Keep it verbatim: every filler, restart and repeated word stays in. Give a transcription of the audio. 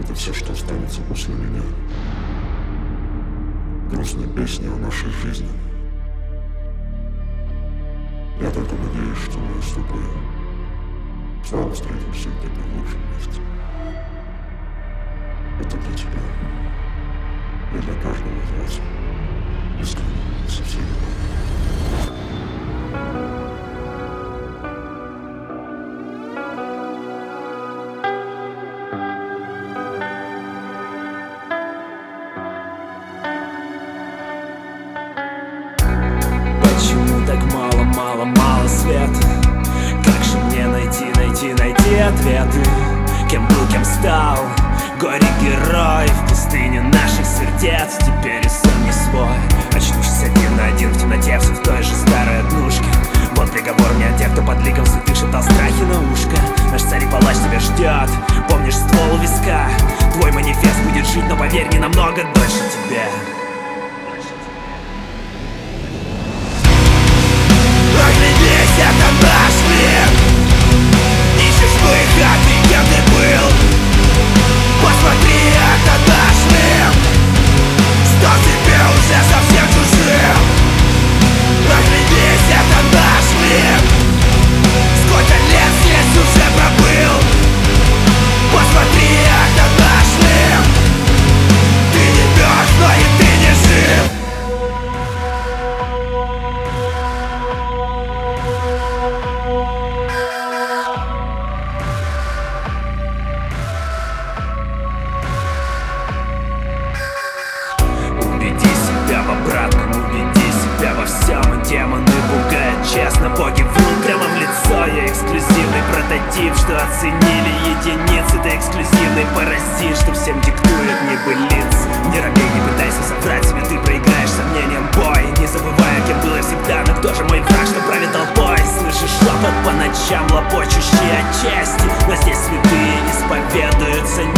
Это все, что останется после меня. Грустная песня о нашей жизни. Я только надеюсь, что мы с тобой снова встретимся где-то в лучшем месте. Это для тебя и для каждого из вас. Искренне, со всей любовью. Почему так мало, мало, мало света? Как же мне найти, найти, найти ответы? Кем был, кем стал? Горе-герой в пустыне наших сердец. Теперь и сон не свой. Очнувшись один на один в темноте, все в той же старой однушке. Вот приговор мне от тех, кто под ликом святых шептал страхи на ушко. Наш царь и палач тебя ждет. Помнишь ствол у виска? Твой манифест будет жить, но поверь, не намного дольше тебя. Оглянись, это наш мир. Ищешь выход, и кем ты был? Посмотри, это наш мир. Стал тебе уже совсем чужим. Оглянись, это наш мир. Сколько лет здесь уже пробыл? Посмотри, это наш мир. Ты не мертв, но и ты не жив. Обратно убеди себя во всем, и демоны пугают честно. Боги врут прямо в лицо. Я эксклюзивный прототип, что оценили единицы. Ты эксклюзивный паразит, что всем диктует небылиц. Не робей, не пытайся соврать себе, ты проиграешь сомнением бой. Не забывая, кем был я всегда, но кто же мой враг, что правит толпой? Слышишь шепот по ночам, лопочущий от чести. Но здесь святые исповедуются